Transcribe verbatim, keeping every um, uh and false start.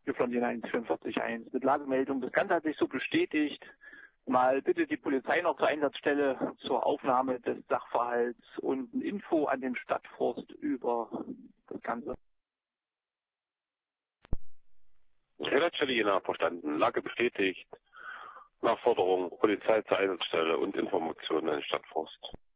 Geflontien eins vierundvierzig eins mit Lagemeldung. Das Ganze hat sich so bestätigt. Mal bitte die Polizei noch zur Einsatzstelle zur Aufnahme des Sachverhalts und ein Info an den Stadtforst über das Ganze. Einsatzstelle Jena verstanden. Lage bestätigt. Nachforderung Polizei zur Einsatzstelle und Informationen an den Stadtforst.